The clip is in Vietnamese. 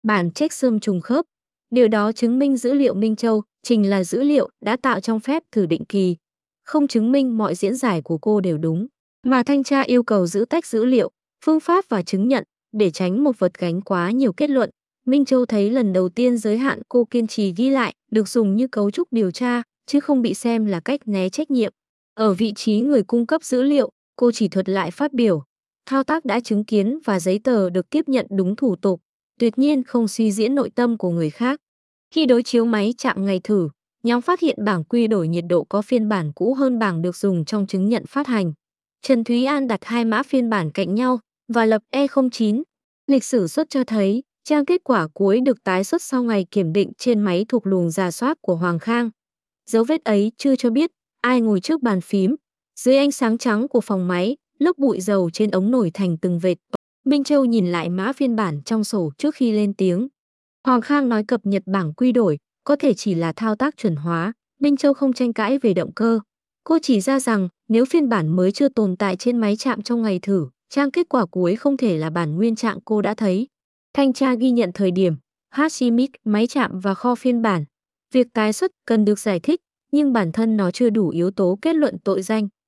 Bản checksum trùng khớp. Điều đó chứng minh dữ liệu Minh Châu trình là dữ liệu đã tạo trong phép thử định kỳ, không chứng minh mọi diễn giải của cô đều đúng. Mà thanh tra yêu cầu giữ tách dữ liệu, phương pháp và chứng nhận để tránh một vật gánh quá nhiều kết luận. Minh Châu thấy lần đầu tiên giới hạn cô kiên trì ghi lại được dùng như cấu trúc điều tra, chứ không bị xem là cách né trách nhiệm. Ở vị trí người cung cấp dữ liệu, cô chỉ thuật lại phát biểu. Thao tác đã chứng kiến và giấy tờ được tiếp nhận đúng thủ tục, tuyệt nhiên không suy diễn nội tâm của người khác. Khi đối chiếu máy chạm ngày thử, nhóm phát hiện bảng quy đổi nhiệt độ có phiên bản cũ hơn bảng được dùng trong chứng nhận phát hành. Trần Thúy An đặt hai mã phiên bản cạnh nhau và lập E09. Lịch sử xuất cho thấy, trang kết quả cuối được tái xuất sau ngày kiểm định trên máy thuộc luồng rà soát của Hoàng Khang. Dấu vết ấy chưa cho biết ai ngồi trước bàn phím. Dưới ánh sáng trắng của phòng máy, lớp bụi dầu trên ống nổi thành từng vệt. Minh Châu nhìn lại mã phiên bản trong sổ trước khi lên tiếng. Hoàng Khang nói cập nhật bảng quy đổi, có thể chỉ là thao tác chuẩn hóa. Minh Châu không tranh cãi về động cơ. Cô chỉ ra rằng nếu phiên bản mới chưa tồn tại trên máy chạm trong ngày thử, trang kết quả cuối không thể là bản nguyên trạng cô đã thấy. Thanh tra ghi nhận thời điểm, Hashimic, máy chạm và kho phiên bản. Việc tái xuất cần được giải thích, nhưng bản thân nó chưa đủ yếu tố kết luận tội danh.